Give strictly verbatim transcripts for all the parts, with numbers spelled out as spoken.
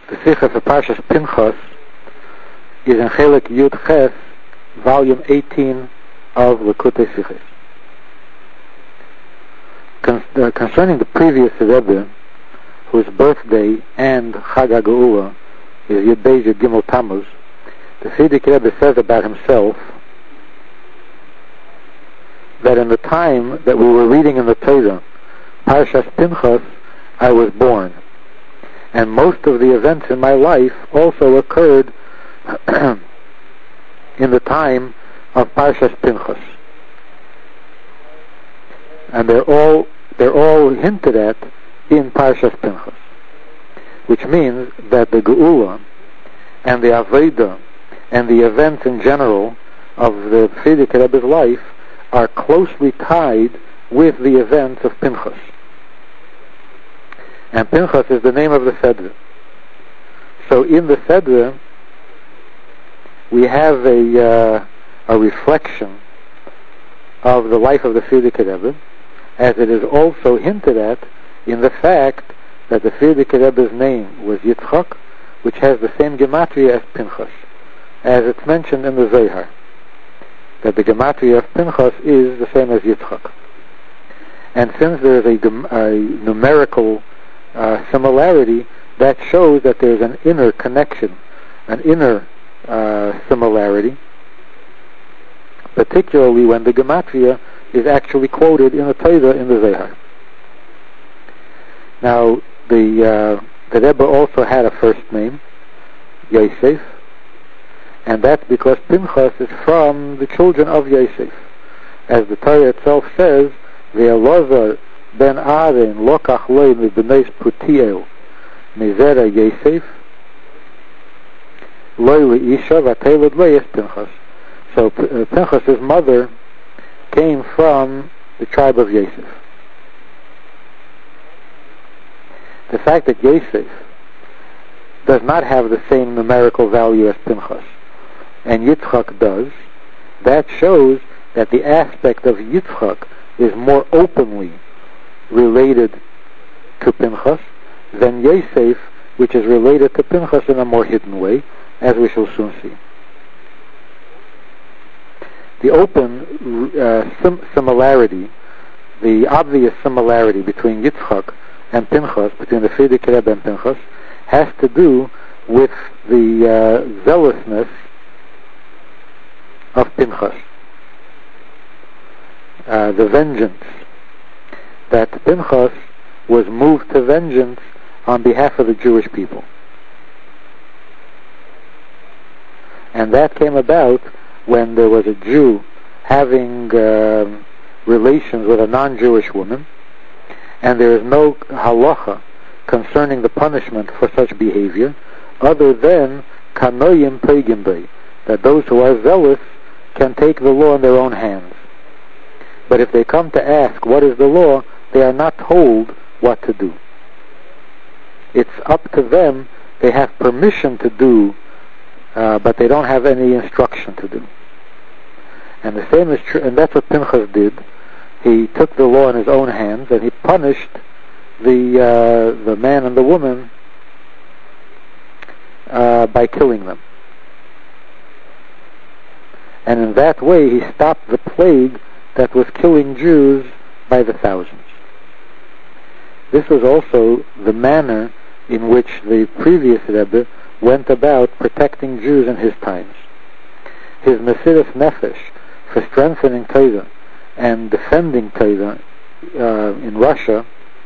The Sikha for Parshas Pinchas is in Chelik Yud Ches, volume eighteen of Likutei Sichos. Con- uh, concerning the previous Rebbe, whose birthday and Chag HaGeula is Yud Beis Yud Gimel Tammuz, the Frierdiker Rebbe says about himself that in the time that we were reading in the Torah, Parshas Pinchas, I was born. And most of the events in my life also occurred in the time of Parshas Pinchas. And they're all they're all hinted at in Parshas Pinchas, which means that the Geula and the Aveda and the events in general of the Frierdiker Rebbe's life are closely tied with the events of Pinchas. And Pinchas is the name of the Sedra. So in the Sedra, we have a uh, a reflection of the life of the Frierdiker Rebbe, as it is also hinted at in the fact that the Frierdiker Rebbe's name was Yitzchak, which has the same gematria as Pinchas, as it's mentioned in the Zohar, that the gematria of Pinchas is the same as Yitzchak. And since there is a, a numerical uh, similarity, that shows that there is an inner connection, an inner uh, similarity, particularly when the gematria is actually quoted in the Torah in the Zohar. Now, the uh, the Rebbe also had a first name, Yosef, and that's because Pinchas is from the children of Yosef. As the Torah itself says, Ve'elazar ben Aaron lokach loi mibneis Putiel mizera Yosef loi leisha v'ateled loi es Pinchas. So uh, Pinchas' mother came from the tribe of Yosef. The fact that Yosef does not have the same numerical value as Pinchas, and Yitzchak does, that shows that the aspect of Yitzchak is more openly related to Pinchas than Yosef, which is related to Pinchas in a more hidden way, as we shall soon see. The open uh, sim- similarity, the obvious similarity between Yitzchak and Pinchas, between the Frierdiker Rebbe and Pinchas, has to do with the uh, zealousness of Pinchas, uh, the vengeance, that Pinchas was moved to vengeance on behalf of the Jewish people. And that came about when there was a Jew having uh, relations with a non-Jewish woman, and there is no halacha concerning the punishment for such behavior, other than kanoyim pegim bei, that those who are zealous can take the law in their own hands. But if they come to ask what is the law, they are not told what to do. It's up to them. They have permission to do, uh, but they don't have any instruction to do. And the same is true, and that's what Pinchas did. He took the law in his own hands, and he punished the uh, the man and the woman uh, by killing them. And in that way, he stopped the plague that was killing Jews by the thousands. This was also the manner in which the previous Rebbe went about protecting Jews in his times. His Mesiras Nefesh for strengthening Torah and defending Torah uh, in Russia,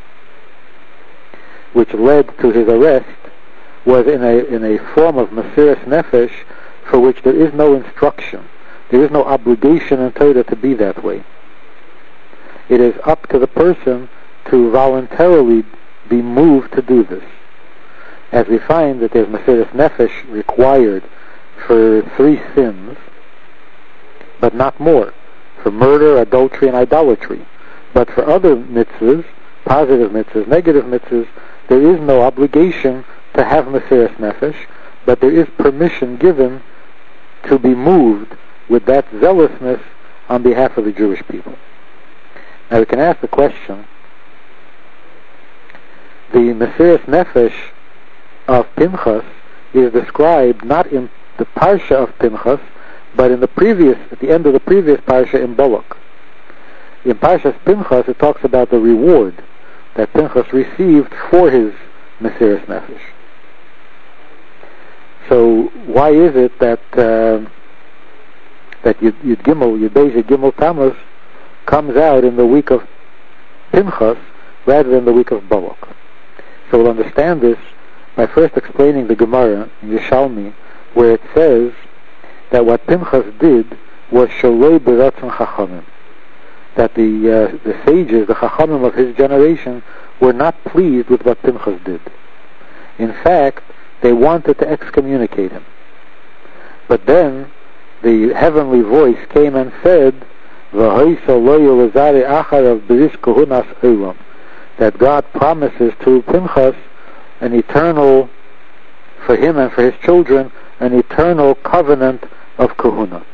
which led to his arrest, was in a in a form of Mesiras Nefesh for which there is no instruction. There is no obligation in Torah to be that way. It is up to the person to voluntarily be moved to do this. As we find that there's Mesiras Nefesh required for three sins, but not more, for murder, adultery, and idolatry. But for other mitzvahs, positive mitzvahs, negative mitzvahs, there is no obligation to have Mesiras Nefesh, but there is permission given to be moved with that zealousness on behalf of the Jewish people. Now we can ask the question, the Mesiras Nefesh of Pinchas is described not in the parsha of Pinchas, but in the previous, at the end of the previous parsha in Balak. In Parshas Pinchas, it talks about the reward that Pinchas received for his Mesiras Nefesh. So why is it that uh, that Yud, Yud Gimel, Yud Beis Yud Gimel Tammuz comes out in the week of Pinchas rather than the week of Balak? So we'll understand this by first explaining the Gemara in Yerushalmi, where it says that what Pinchas did was Sholoi B'Ratzon Chachamim, that the uh, the sages, the Chachamim of his generation, were not pleased with what Pinchas did. In fact, they wanted to excommunicate him. But then the heavenly voice came and said, that God promises to Pinchas an eternal, for him and for his children, an eternal covenant of kahuna.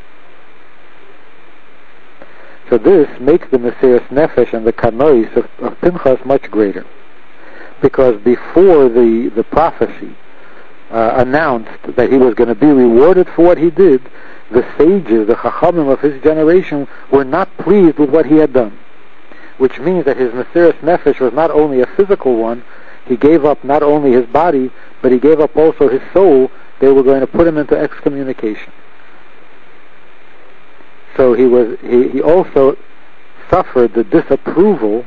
So this makes the Mesiras Nefesh and the Kanois of, of Pinchas much greater. Because before the, the prophecy uh, announced that he was going to be rewarded for what he did, the sages, the Chachamim of his generation, were not pleased with what he had done. Which means that his Mesiras Nefesh was not only a physical one, he gave up not only his body, but he gave up also his soul. They were going to put him into excommunication. So he was he, he also suffered the disapproval,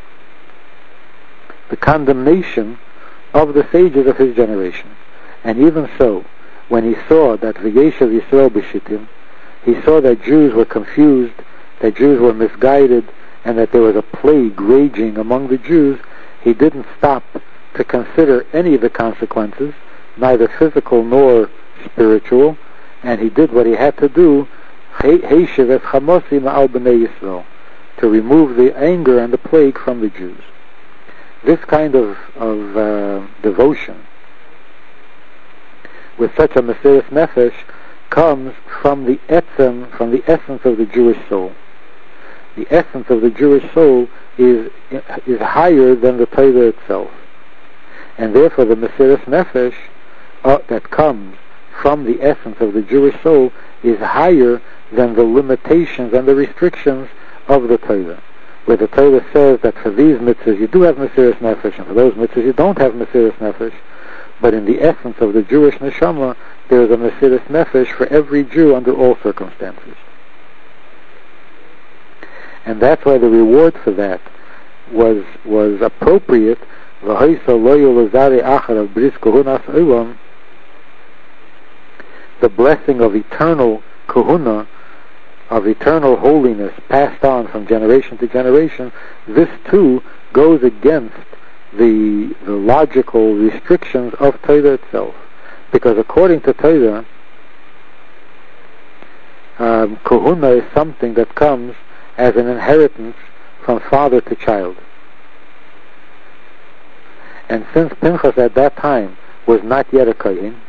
the condemnation of the sages of his generation. And even so, when he saw that V'yeshav Yisrael b'shittim, he saw that Jews were confused, that Jews were misguided, and that there was a plague raging among the Jews, he didn't stop to consider any of the consequences, neither physical nor spiritual, and he did what he had to do, Heishev es chamosi ma'al b'nei Yisrael, to remove the anger and the plague from the Jews. This kind of, of uh, devotion, with such a Mesiras Nefesh, comes from the etzem, from the essence of the Jewish soul. The essence of the Jewish soul is is higher than the Torah itself, and therefore the Mesiras Nefesh uh, that comes from the essence of the Jewish soul is higher than the limitations and the restrictions of the Torah, where the Torah says that for these mitzvahs you do have Mesiras Nefesh, and for those mitzvahs you don't have Mesiras Nefesh. But in the essence of the Jewish neshama, there is a Mesiras Nefesh for every Jew under all circumstances. And that's why the reward for that was was appropriate. The blessing of eternal kahuna, of eternal holiness passed on from generation to generation, this too goes against the the logical restrictions of Torah itself. Because according to Torah, um, kahuna is something that comes as an inheritance from father to child. And since Pinchas at that time was not yet a kohen,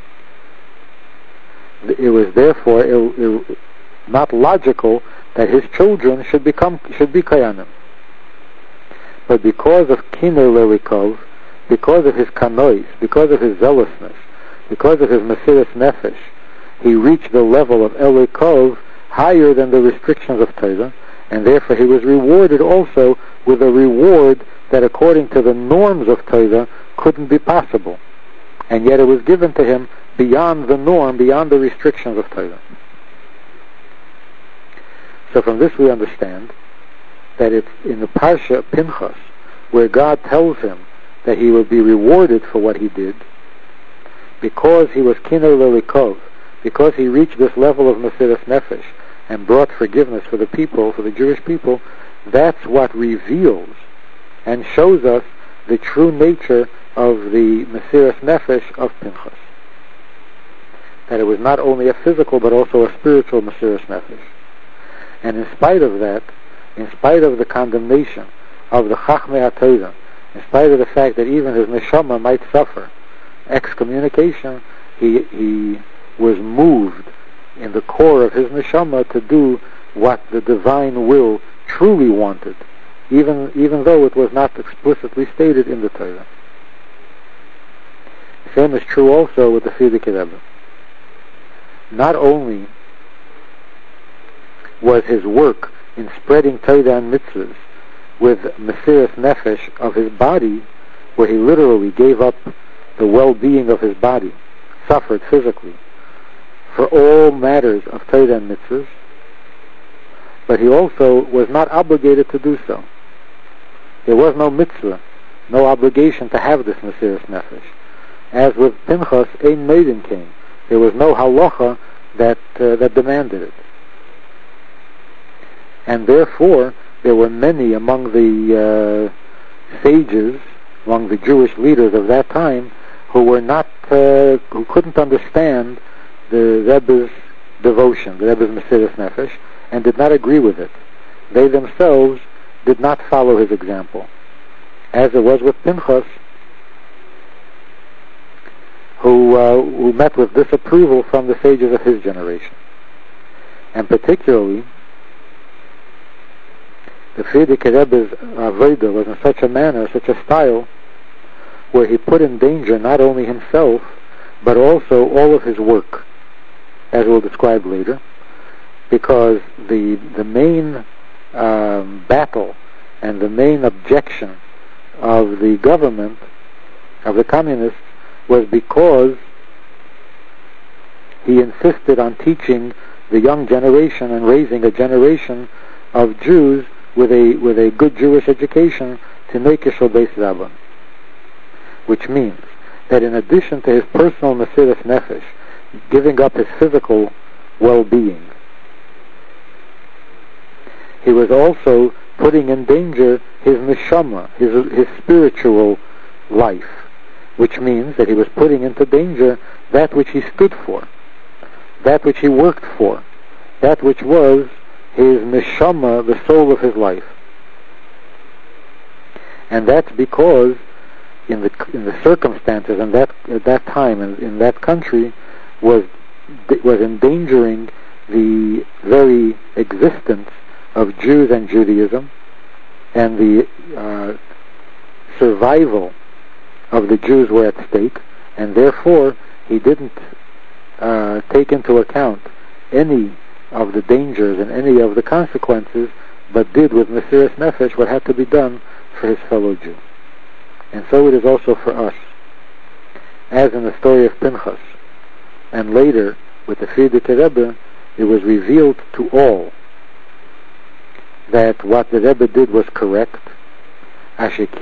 it was therefore it, it, not logical that his children should become should be kohanim. But because of Kiner Lerikov, because of his kanois, because of his zealousness, because of his Mesiras Nefesh, he reached the level of Elikov higher than the restrictions of Torah, and therefore he was rewarded also with a reward that according to the norms of Torah couldn't be possible. And yet it was given to him beyond the norm, beyond the restrictions of Torah. So from this we understand that it's in the Parsha of Pinchas, where God tells him that he will be rewarded for what he did, because he was Kiner Lelikov, because he reached this level of Mesiras Nefesh and brought forgiveness for the people, for the Jewish people. That's what reveals and shows us the true nature of the Mesiras Nefesh of Pinchas. That it was not only a physical but also a spiritual Mesiras Nefesh. And in spite of that, in spite of the condemnation of the Chachmei HaTorah, in spite of the fact that even his neshama might suffer excommunication, he he was moved in the core of his neshama to do what the divine will truly wanted, even even though it was not explicitly stated in the Torah. Same is true also with the Frierdiker Rebbe. Not only was his work in spreading Torah and mitzvahs with Mesiras Nefesh of his body, where he literally gave up the well-being of his body, suffered physically, for all matters of Torah and mitzvahs, but he also was not obligated to do so. There was no mitzvah, no obligation to have this Mesiras Nefesh. As with Pinchas, ein maiden came. There was no halacha that uh, that demanded it. And therefore, there were many among the uh, sages, among the Jewish leaders of that time, who were not, uh, who couldn't understand the Rebbe's devotion, the Rebbe's Mesiras Nefesh, and did not agree with it. They themselves did not follow his example. As it was with Pinchas, who, uh, who met with disapproval from the sages of his generation. And particularly, the Frierdiker Rebbe's Avodah was in such a manner, such a style, where he put in danger not only himself, but also all of his work, as we'll describe later, because the the main um, battle and the main objection of the government, of the communists, was because he insisted on teaching the young generation and raising a generation of Jews with a with a good Jewish education to Nekeh Shel Beis Rabban, which means that in addition to his personal Mesiras Nefesh, giving up his physical well-being, he was also putting in danger his neshama, his his spiritual life, which means that he was putting into danger that which he stood for, that which he worked for, that which was his neshama, the soul of his life. And that's because in the in the circumstances in that at that time in, in that country was was endangering the very existence of Jews and Judaism, and the uh, survival of the Jews were at stake, and therefore he didn't uh, take into account any of the dangers and any of the consequences, but did with Mesiras Nefesh what had to be done for his fellow Jew. And so it is also for us. As in the story of Pinchas, and later with the Frierdiker Rebbe, it was revealed to all that what the Rebbe did was correct, that the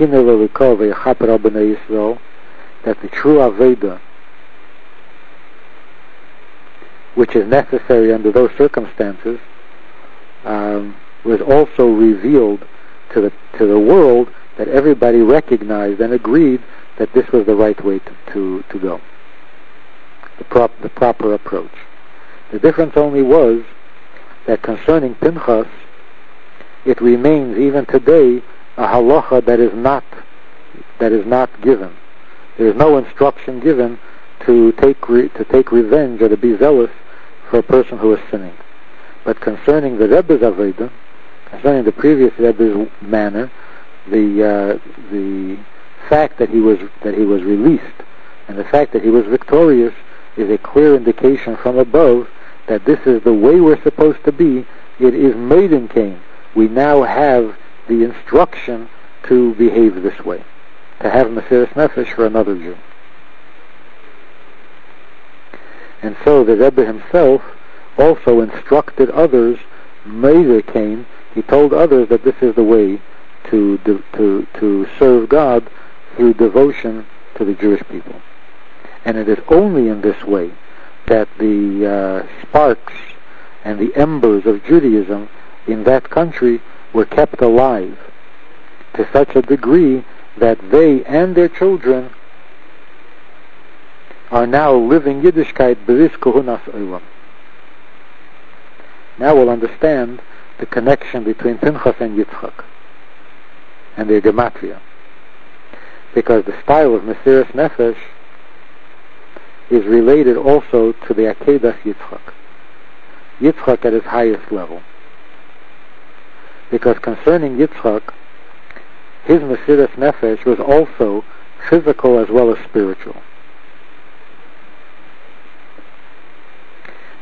true Aveda, which is necessary under those circumstances, um, was also revealed to the to the world, that everybody recognized and agreed that this was the right way to, to, to go, the, prop, the proper approach. The difference only was that concerning Pinchas, it remains even today a halacha that is not that is not given. There is no instruction given to take re, to take revenge or to be zealous for a person who is sinning. But concerning the Rebbe's Avodah, concerning the previous Rebbe's manner, the uh, the fact that he was that he was released and the fact that he was victorious is a clear indication from above that this is the way we're supposed to be. It is Maiden Cain. We now have the instruction to behave this way, to have Mesiras Nefesh for another Jew. And so the Rebbe himself also instructed others, Maiden Cain, he told others that this is the way to to to serve God through devotion to the Jewish people. And it is only in this way that the uh, sparks and the embers of Judaism in that country were kept alive to such a degree that they and their children are now living Yiddishkeit b'ris kuhunas olam. Now we'll understand the connection between Pinchas and Yitzchak and their gematria, because the style of Mesiras Nefesh is related also to the Akedas Yitzchak. Yitzchak at his highest level. Because concerning Yitzchak, his Mesiras Nefesh was also physical as well as spiritual.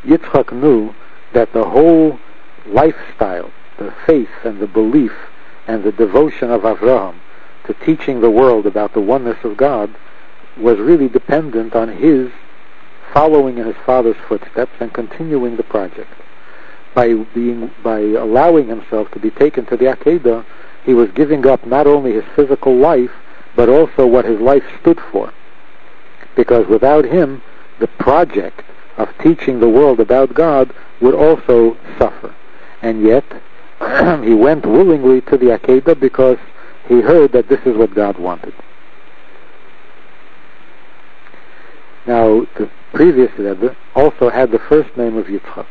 Yitzchak knew that the whole lifestyle, the faith and the belief and the devotion of Avraham to teaching the world about the oneness of God was really dependent on his following in his father's footsteps and continuing the project. By being, by allowing himself to be taken to the Akedah, he was giving up not only his physical life, but also what his life stood for. Because without him, the project of teaching the world about God would also suffer. And yet, he went willingly to the Akedah because he heard that this is what God wanted. Now, the previous Rebbe also had the first name of Yitzchak,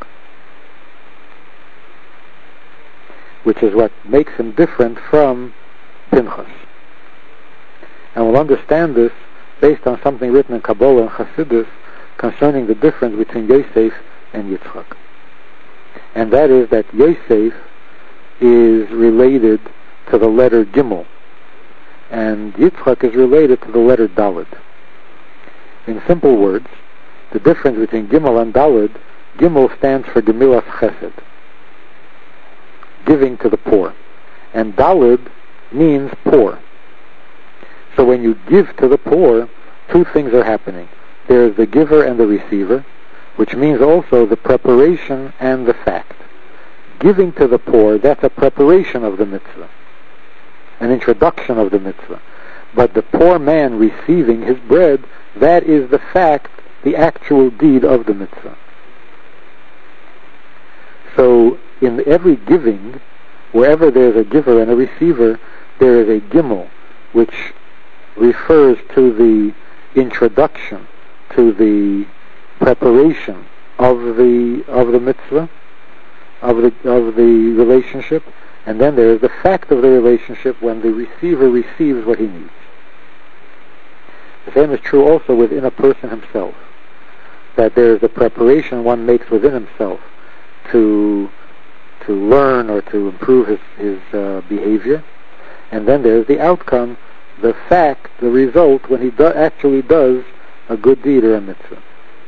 which is what makes him different from Pinchas. And we'll understand this based on something written in Kabbalah and Chassidus concerning the difference between Yosef and Yitzchak. And that is that Yosef is related to the letter Gimel, and Yitzchak is related to the letter Daled. In simple words, the difference between Gimel and Daled, Gimel stands for Gemilas Chesed, giving to the poor, and Daled means poor. So when you give to the poor, two things are happening. There is the giver and the receiver, which means also the preparation and the fact. Giving to the poor, that's a preparation of the mitzvah, an introduction of the mitzvah. But the poor man receiving his bread, that is the fact, the actual deed of the mitzvah. So in every giving, wherever there's a giver and a receiver, there is a gimel, which refers to the introduction, to the preparation of the of the mitzvah, of the of the relationship, and then there is the fact of the relationship when the receiver receives what he needs. The same is true also within a person himself, that there is the preparation one makes within himself to to learn or to improve his, his uh, behavior, and then there is the outcome, the fact, the result, when he do- actually does a good deed or a mitzvah.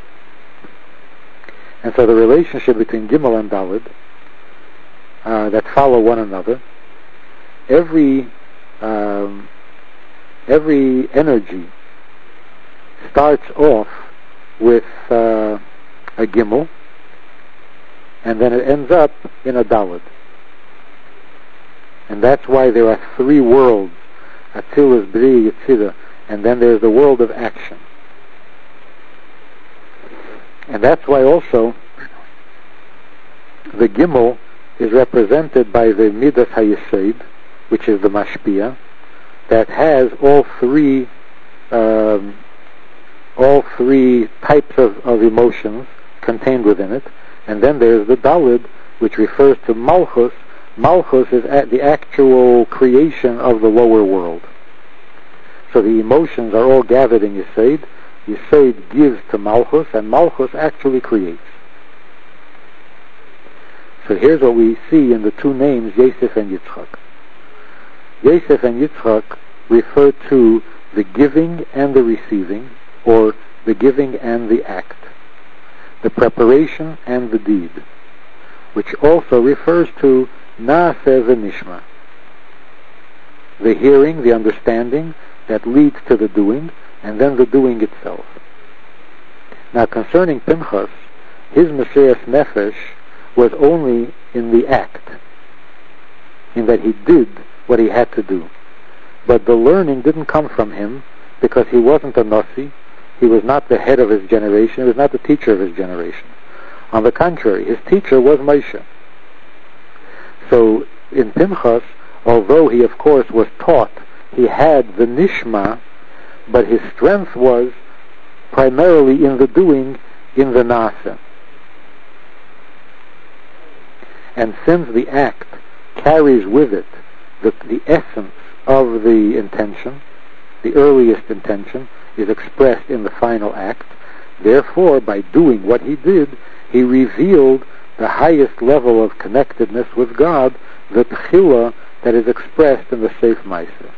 And so the relationship between Gimel and Daled, uh, that follow one another, every um, every energy starts off with uh, a Gimel, and then it ends up in a Daled. And that's why there are three worlds, Atzilus, Bri, Yetzirah, and then there's the world of action. And that's why also the Gimel is represented by the Midas HaYesod, which is the Mashpia, that has all three um, all three types of, of emotions contained within it. And then there's the Daled, which refers to Malchus. Malchus is at the actual creation of the lower world. So the emotions are all gathered in Yesod. Yesod gives to Malchus, and Malchus actually creates. So here's what we see in the two names, Yosef and Yitzchak. Yosef and Yitzchak refer to the giving and the receiving, or the giving and the act, the preparation and the deed, which also refers to Naaseh v'nishma, the hearing, the understanding that leads to the doing, and then the doing itself. Now concerning Pinchas, his Mesiras Nefesh was only in the act, in that he did what he had to do. But the learning didn't come from him, because he wasn't a Nasi, he was not the head of his generation, he was not the teacher of his generation. On the contrary, his teacher was Moshe. So in Pinchas, although he of course was taught, he had the nishma, but his strength was primarily in the doing, in the nasa. And since the act carries with it the, the essence of the intention, the earliest intention is expressed in the final act, therefore by doing what he did, he revealed the highest level of connectedness with God, the tchila that is expressed in the Seif Meiser.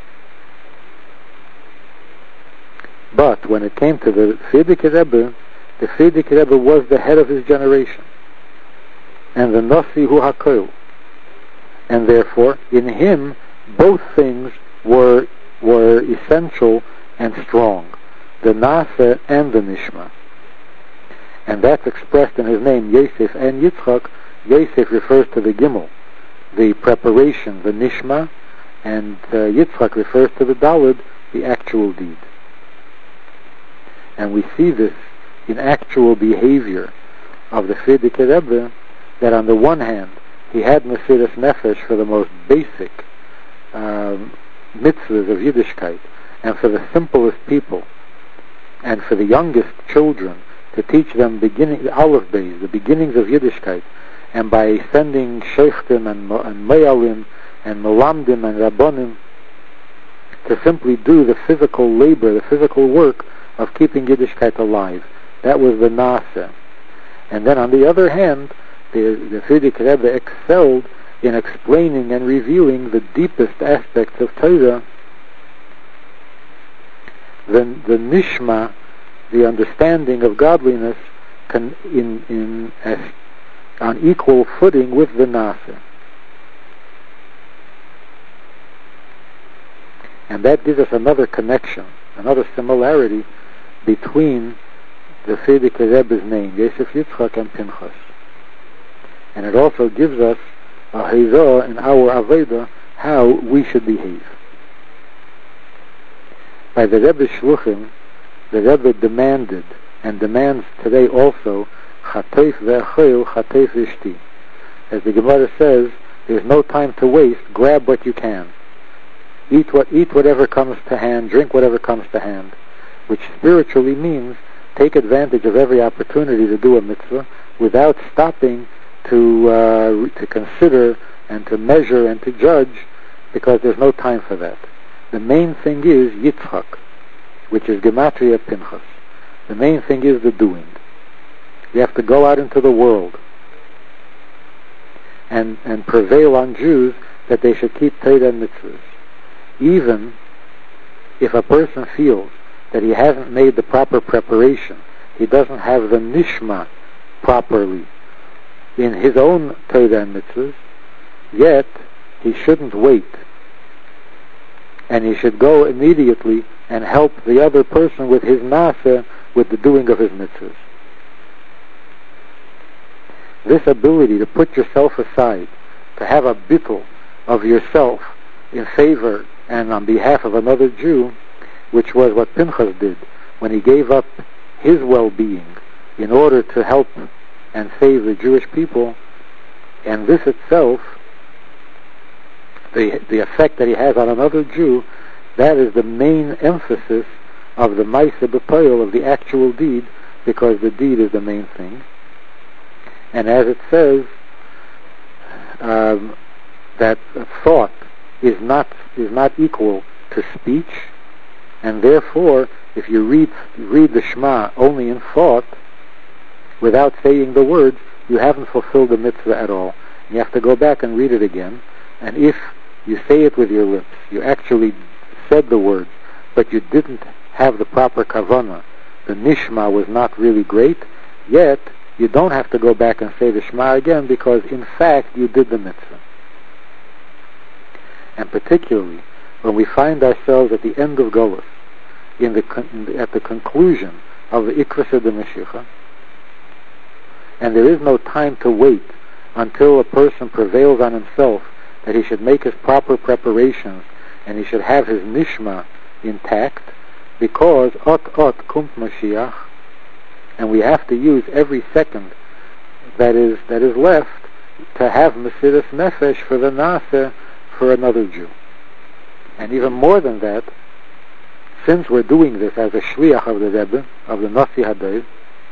But when it came to the Frierdiker Rebbe, The Frierdiker Rebbe was the head of his generation, and the Nasi hu Hakoil, and therefore in him both things were were essential and strong, the Nase and the Nishma. And that's expressed in his name, Yosef and Yitzchak. Yosef refers to the Gimel, the preparation, the Nishma, and uh, Yitzchak refers to the Daled, the actual deed. And we see this in actual behavior of the Frierdiker Rebbe, that on the one hand, he had Mesiras Nefesh for the most basic um, mitzvahs of Yiddishkeit, and for the simplest people, and for the youngest children, to teach them beginning, the Aleph Beis, the beginnings of Yiddishkeit, and by sending Sheikhtim and, and Meyalim and Melamdim and Rabbonim to simply do the physical labor, the physical work of keeping Yiddishkeit alive. That was the Nase. And then on the other hand, the, the Frierdiker Rebbe excelled in explaining and revealing the deepest aspects of Torah, the, the Nishma, the understanding of godliness, can, in, in as, on equal footing with the Nase. And that gives us another connection, another similarity between the Frierdiker Rebbe's name, Yosef Yitzchak, and Pinchas. And it also gives us a Hazah in our Aveda, how we should behave. By the Rebbe's Shluchim, the Rebbe demanded, and demands today also, Chatef ve'achil, Chatef v'shti. As the Gemara says, there's no time to waste, grab what you can. Eat what, eat whatever comes to hand, drink whatever comes to hand, which spiritually means take advantage of every opportunity to do a mitzvah without stopping to uh, to consider and to measure and to judge, because there's no time for that. The main thing is Yitzchak, which is Gematria Pinchas. The main thing is the doing. You have to go out into the world and and prevail on Jews that they should keep Torah and mitzvahs. Even if a person feels that he hasn't made the proper preparation, he doesn't have the nishma properly in his own Torah and mitzvahs, yet he shouldn't wait. And he should go immediately and help the other person with his nasa, with the doing of his mitzvahs. This ability to put yourself aside, to have a bittul of yourself in favor and on behalf of another Jew, which was what Pinchas did when he gave up his well-being in order to help and save the Jewish people, and this itself, the the effect that he has on another Jew, that is the main emphasis of the Maaseh B'Poel, of the actual deed, because the deed is the main thing. And as it says, um, that thought is not is not equal to speech, and therefore, if you read read the Shema only in thought, without saying the words, you haven't fulfilled the mitzvah at all. You have to go back and read it again. And if you say it with your lips, you actually said the words, but you didn't have the proper kavanah, the nishma was not really great, yet you don't have to go back and say the Shema again, because in fact you did the mitzvah. And particularly when we find ourselves at the end of Golus, in the, con- in the at the conclusion of the Ikvasa de Mashiach, and there is no time to wait until a person prevails on himself that he should make his proper preparations and he should have his nishma intact, because ot ot kumt Mashiach, and we have to use every second that is that is left to have Mesiras Nefesh for the Nase, for another Jew. And even more than that, since we're doing this as a shliach of the Rebbe, of the Nasi Hadei,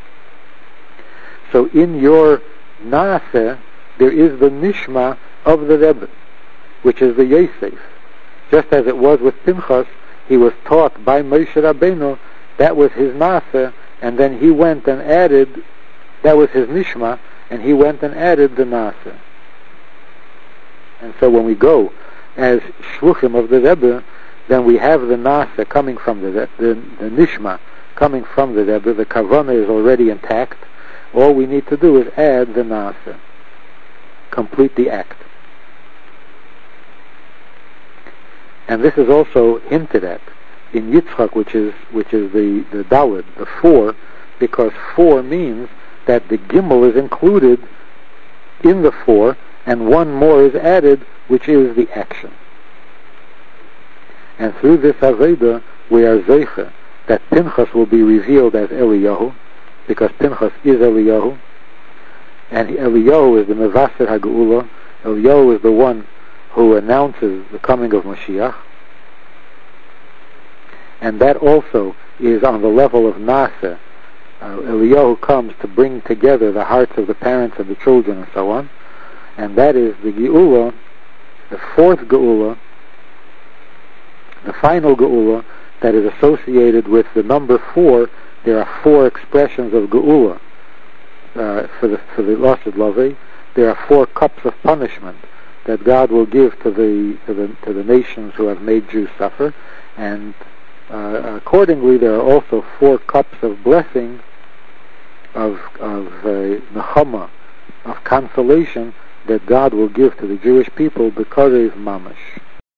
so in your Naaseh, there is the Nishma of the Rebbe, which is the Yosef. Just as it was with Pinchas, he was taught by Moshe Rabbeinu, that was his Naaseh, and then he went and added, that was his Nishma, and he went and added the Naaseh. And so when we go as Shluchim of the Rebbe, then we have the Naaseh coming from the, the, the Nishma, coming from the Rebbe. The kavanah is already intact. All we need to do is add the naaseh, complete the act. And this is also hinted at in Yitzchak, which is which is the the Daled, the four, because four means that the Gimel is included in the four, and one more is added, which is the action. And through this Aveda, we are Zeicha, that Pinchas will be revealed as Eliyahu, because Pinchas is Eliyahu, and Eliyahu is the Mevaser HaGeula. Eliyahu is the one who announces the coming of Mashiach, and that also is on the level of Nasa. Uh, Eliyahu comes to bring together the hearts of the parents and the children and so on, and that is the Geula, the fourth Geula, the final Geula, that is associated with the number four. There are four expressions of Geula uh, for the for the Lashon Lavei. There are four cups of punishment that God will give to the to the to the nations who have made Jews suffer, and uh, accordingly there are also four cups of blessing, of of uh, nechama, of consolation that God will give to the Jewish people because of Mamash.